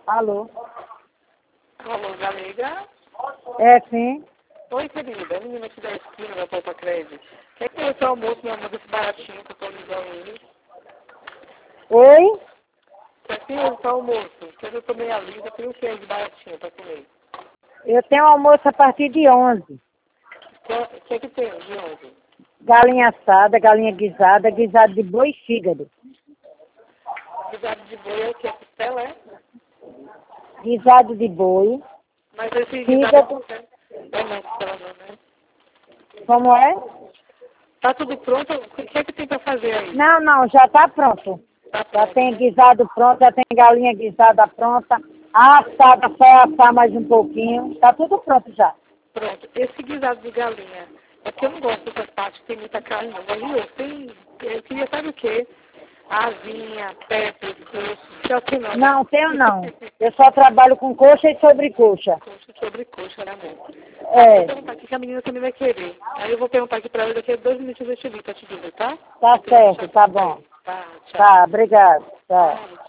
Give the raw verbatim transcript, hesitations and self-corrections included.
Alô? Alô, amiga? É, sim. Oi, querida. A menina aqui da esquina da Poupa Crédito. Quer que tem esse almoço, meu amor, desse baratinho que eu tô ligando ele? Oi? Quer que tem esse almoço? Porque eu tô meio ali, já tenho o que aí de baratinho pra comer? Eu tenho almoço a partir de onze. O que é que tem de onde? Galinha assada, galinha guisada, guisado de boi e fígado. Guisado de boi é o que? É costela, é? Guisado de boi, Mas esse guisado é fígado, costela. É não, costela não, né? como é? Tá tudo pronto? O que é que tem pra fazer aí? Não, não, já está pronto. Tá Já pronto, tem né? guisado pronto, já tem galinha guisada pronta. A assada, só assar mais um pouquinho. Está tudo pronto já. Pronto. Esse guisado de galinha, é que eu não gosto dessas partes que tem muita carne, não. Mas eu, tem, eu queria saber o quê? Asinha, pé, pescoço, só que não, né? Não, tenho não. Eu só trabalho com coxa e sobrecoxa. Coxa sobre coxa, né, amor? Tá, vou É, perguntar aqui que a menina também vai querer. Aí eu vou perguntar aqui pra ela daqui a dois minutos eu te ligo pra te dizer, tá? tá Pra tu não certo, deixar tá de sair. bom. Tá, tchau. Tá, obrigado. Tchau. Ai,